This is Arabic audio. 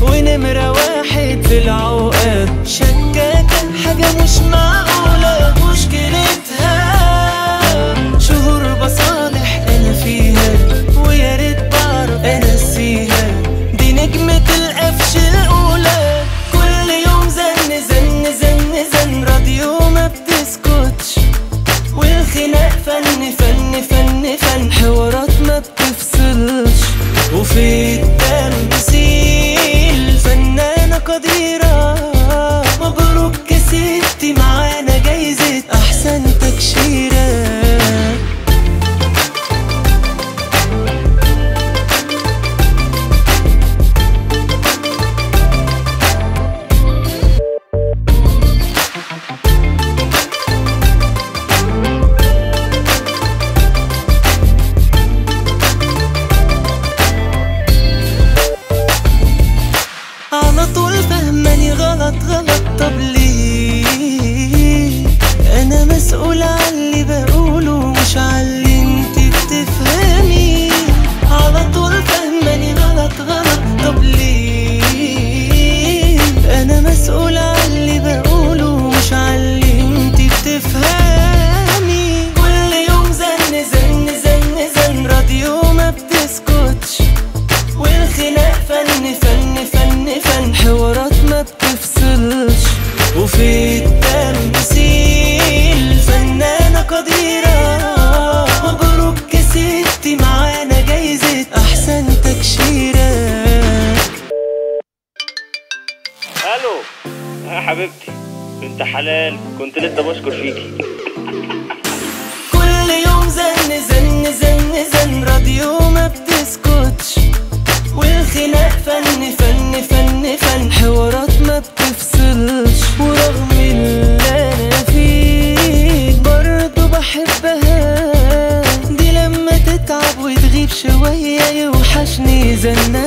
ونمرة واحد في العقاد. شكاكة حاجة مش معقولة، مشكلتها شهور بصالح انا فيها، ويا ريت بعرف انسيها. دي نجمة القفش الاولى، كل يوم زن زن زن زن، راديو ما بتسكتش، والخناق فن فن فن فن، حوارات ما بتفصلش. وفي التمثيل فنانة قديرة، مبروك كسبتي معانا جايزة أحسن تكشيرة. على طول فهماني غلط غلط، طب ليه؟ أنا مسؤول عن اللي بقوله مش عن اللي انتي بتفهمي. على طول فهماني غلط غلط، طب ليه؟ أنا مسؤول عن اللي بقوله مش عن اللي انتي بتفهمي. كل يوم زن زن زن زن، راديو ما بتسكتش، والخناق فن فن فن فن، حوارات ما بتفصلش. وفي التمثيل فنانة قديرة، مبروك كسبتي معانا جايزة أحسن تكشيرة. الو يا حبيبتي، بنت حلال، كنت لسه بشكر فيكي. كل يوم زن زن زن زن، راديو ما بتسكتش، والخناق فن فن فن فن، حوارات ما بتفصلش. ورغم اللي انا فيه برضه بحبها، دي لما تتعب وتغيب شوية يوحشني زنها.